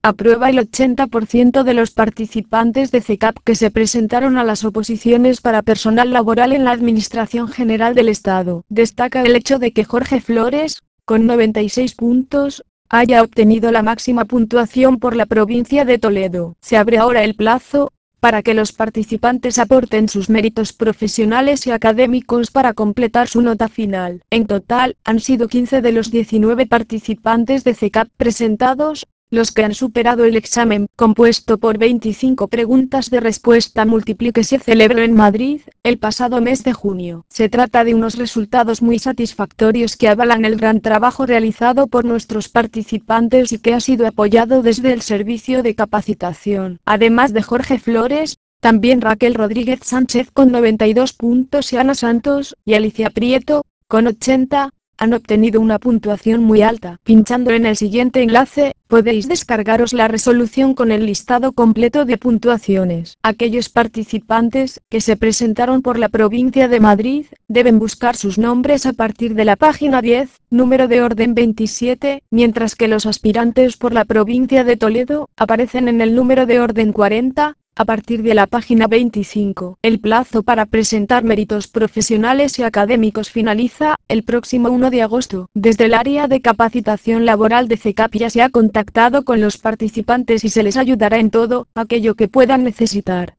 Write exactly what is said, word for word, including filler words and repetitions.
Aprueba el ochenta por ciento de los participantes de C E C A P que se presentaron a las oposiciones para personal laboral en la Administración General del Estado. Destaca el hecho de que Jorge Flores, con noventa y seis puntos, haya obtenido la máxima puntuación por la provincia de Toledo. Se abre ahora el plazo para que los participantes aporten sus méritos profesionales y académicos para completar su nota final. En total, han sido quince de los diecinueve participantes de C E C A P presentados, los que han superado el examen, compuesto por veinticinco preguntas de respuesta múltiple que se celebró en Madrid, el pasado mes de junio. Se trata de unos resultados muy satisfactorios que avalan el gran trabajo realizado por nuestros participantes y que ha sido apoyado desde el servicio de capacitación. Además de Jorge Flores, también Raquel Rodríguez Sánchez con noventa y dos puntos y Ana Santos y Alicia Prieto, con ochenta, han obtenido una puntuación muy alta. Pinchando en el siguiente enlace, podéis descargaros la resolución con el listado completo de puntuaciones. Aquellos participantes que se presentaron por la provincia de Madrid, deben buscar sus nombres a partir de la página diez, número de orden veintisiete, mientras que los aspirantes por la provincia de Toledo, aparecen en el número de orden cuarenta, a partir de la página veinticinco. El plazo para presentar méritos profesionales y académicos finaliza el próximo uno de agosto. Desde el área de capacitación laboral de C E C A P ya se ha contactado con los participantes y se les ayudará en todo aquello que puedan necesitar.